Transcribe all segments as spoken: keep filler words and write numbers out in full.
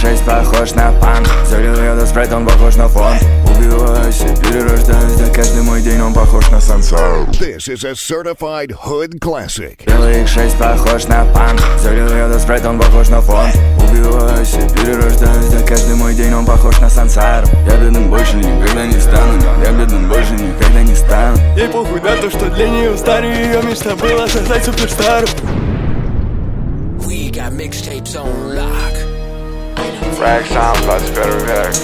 шесть похож на панк. Залил ее до спрайт, он похож на фон. Убиваюсь и перерождаюсь, да каждый мой день он похож на сансару. This is a certified hood classic. Белый икс шесть похож на панк. Залил ее до спрайт, он похож на фон. Убиваюсь и перерождаюсь, да каждый мой день он похож на сансару. Я бедным больше никогда не стану. Я бедным больше никогда не стану. Ей похуй на то, что для нее старый. Ее мечта была создать суперстару. We got mixtapes on lock. Фраг сам, двадцать первый век.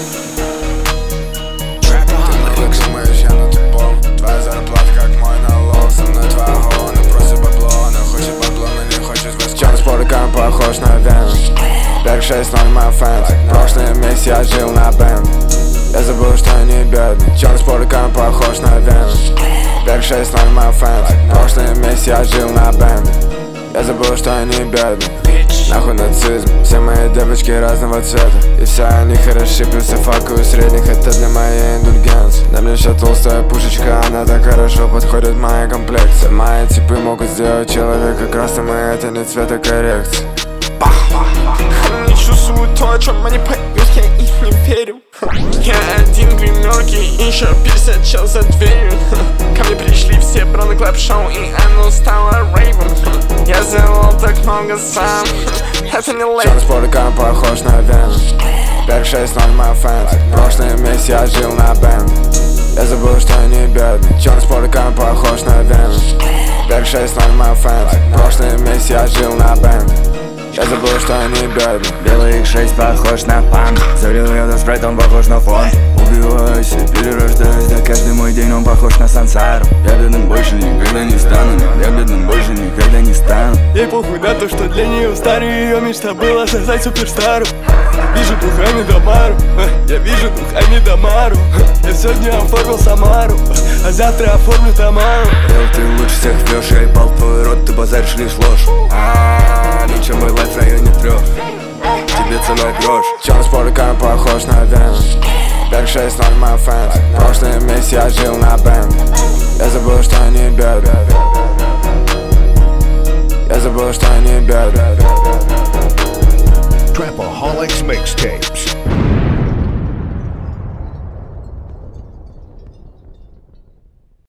Думаешь, я на тупом. Твоя зарплата как мой налог. Со мной твоя голова, она просит бабло. Она хочет бабло, но не хочет воск. Чем спорткам похож на Вену. Берг шесть ноль мой фэнс. Прошлый месяц я жил на бэм. Я забыл, что я не бедный. Чем спорткам похож на Вену. Берг шесть ноль мой фэнс. Прошлый месяц я жил на бэм. Я забыл, что я не бедный. Нахуй нацизм. Все мои девочки разного цвета. И все они хороши, плюс я факаю средних. Это для моей индульгенции. На мне еще толстая пушечка, она так хорошо подходит моей комплекции. Мои типы могут сделать человека красным, и это не цветокоррекция. Они не чувствуют то, о чем они поют, я их не верю. Я один в гримерке, еще пятьдесят чел за дверью. Ко мне пришли все броны клэп-шоу, и оно стало рейвом. Я сделал так много сам, это не лейб. Чем спорткам похож на Вену. Берг шесть ноль мой фэнс. Прошлый месяц я жил на бэм. Я забыл, что я не бедный. Чем спорткам похож на Вену. Берг шесть ноль мой фэнс. Прошлый месяц я жил на бэм. Я забыл, что я не бедный. Белый икс шесть похож на панк. Залил ее до спрайт, он похож на фон. Убиваюсь и перерождаюсь, да каждый мой день он похож на сансару. Я бедным больше никогда не стану. Я бедным больше никогда не стану. Ей похуй на то, что для нее старый. Ее мечта была создать суперстару. Вижу духами Дамару. Я вижу духами Дамару. Я сегодня оформил Самару, а завтра оформлю Тамару. Эл, ты лучше всех врешь, я ебал твой рот, ты базаришь лишь ложь. А, ничего, мой лайф в районе трех. Тебе цена грош. Чем спорткам похож на Вену. Берг шесть ноль мой фэнс. Прошлый месяц я жил на бэм. Я забыл, что я не бедный. Я забыл, что я не бедный. Trapaholics Mixtapes.